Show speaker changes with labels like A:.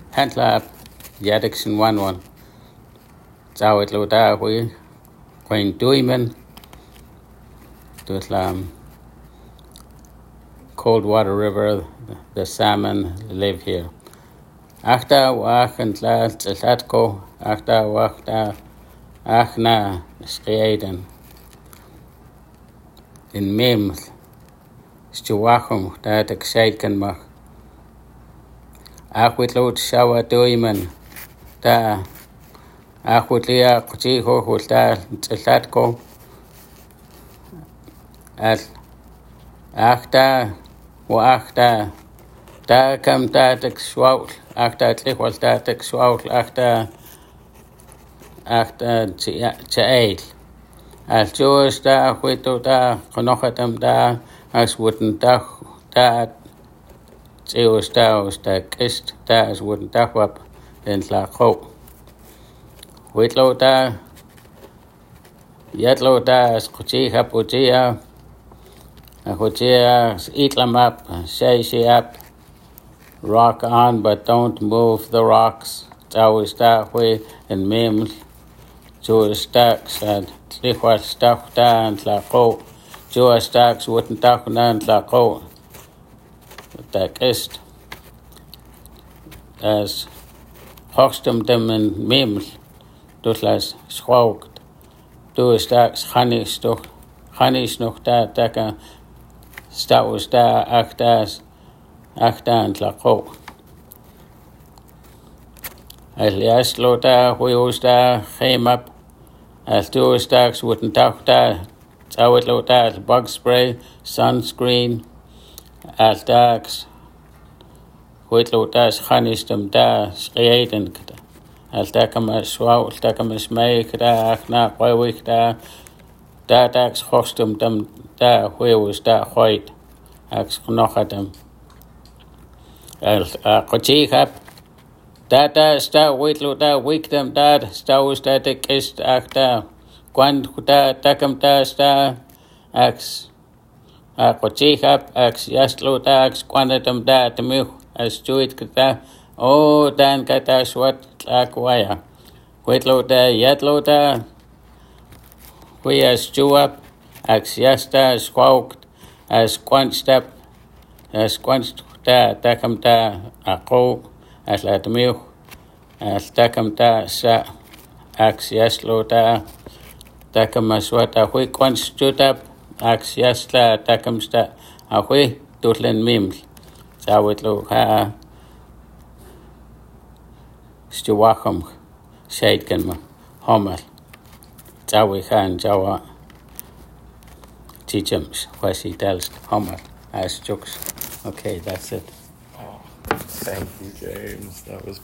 A: Hantla Yadixon 1 Zawit Loda we Queen Duiman to Coldwater River, the salmon live here. Achta wach and la tlatko, achta wachta achna schreiden. In mem stuwachum dat ik zeiken mag. Achwit lood shawa doimen da achwit lia kuchiho hulta tlatko al achta wachta da kam datek swaul achta tlichwal datek swaul achta chael al joos da achwito da konochatam da as wooden da Zeus da kist da as wooden da wap in la ko witlo da yatlo da as kuchiha puchia itlamap say up rock on but don't move the rocks Zeus da way and memes Joe stacks and tlichwal stuff da and la ko Joe stacks wooden da and la ko that is as hogstum dem en memes dus las schwaugt du stacks hanis nog da kan staus da achtas en la ko Elias lota huius da up as two stacks wooden da Zawit lota bug spray sunscreen as dags huitlotas hanistum da schreiden as dakama swaul dakama smeik da achna kwik da dags hostum dum da huius da hoit ax knochatum as kochihap da sta huitlota wikdom da staus da kist achta kwand da takam da sta ax Kochihap ax yaslota ax quantum da temu as tuit kata o dan kata swat akwaya Huitlota yatlota we as chuap ax yasta squawked as quanstep as quanst da takam da ako as la temu as takam da sa ax yaslota takam aswata hui quanstutap ax yasla takamsta ahui tutlen mims Zawit lo ha stuwachum shaitken ma homer Zawi han jawa teachums wasi telst homer as jokes. Okay, that's it.
B: Thank you, James. That was